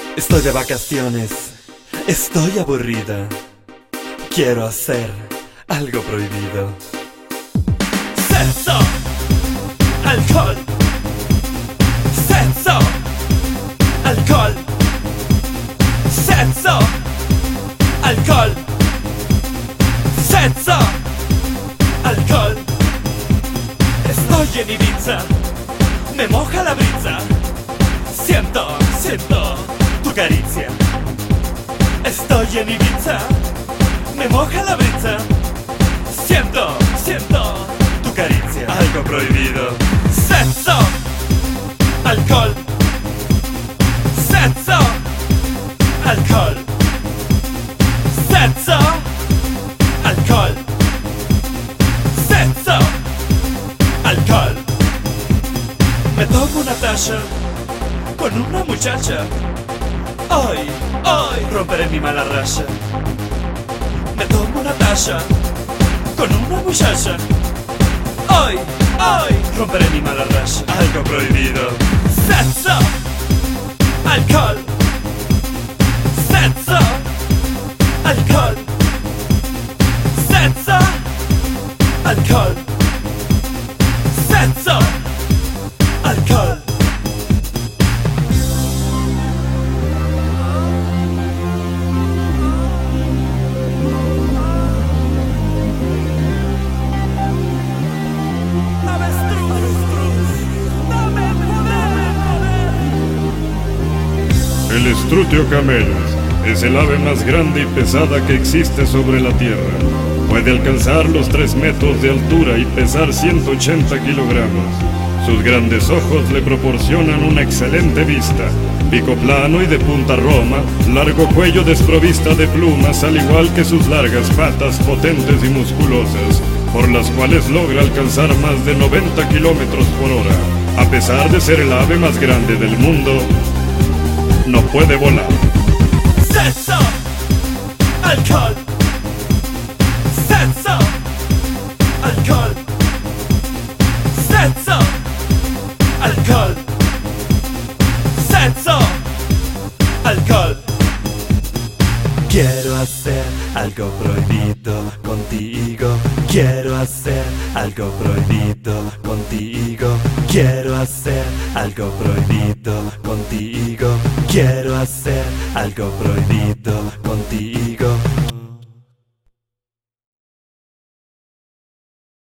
Estoy de vacaciones, estoy aburrida. Quiero hacer algo prohibido. Sexo, alcohol. Sexo, alcohol. Sexo, alcohol. Sexo, alcohol. Estoy en Ibiza, me moja la brisa. Siento tu caricia. Estoy en Ibiza, me moja la brisa. Siento tu caricia. Algo prohibido. Sexo, alcohol. Sexo, alcohol. Sexo, alcohol. Sexo, alcohol. Me tomo una taza con una muchacha. Hoy romperé mi mala racha. Me tomo una taza con una muchacha. Hoy romperé mi mala racha. Algo prohibido. Sexo, alcohol. Sexo, alcohol. Sexo, alcohol. Sexo, alcohol. El estrutio camelus es el ave más grande y pesada que existe sobre la Tierra. Puede alcanzar los 3 metros de altura y pesar 180 kilogramos. Sus grandes ojos le proporcionan una excelente vista. Pico plano y de punta roma, largo cuello desprovista de plumas, al igual que sus largas patas potentes y musculosas, por las cuales logra alcanzar más de 90 kilómetros por hora. A pesar de ser el ave más grande del mundo, no puede volar. Sexo, alcohol. Sexo, alcohol. Sexo, alcohol. Sexo, alcohol. Quiero hacer algo prohibido contigo. Quiero hacer algo prohibido contigo. Quiero hacer algo prohibido contigo. Quiero hacer algo prohibido contigo.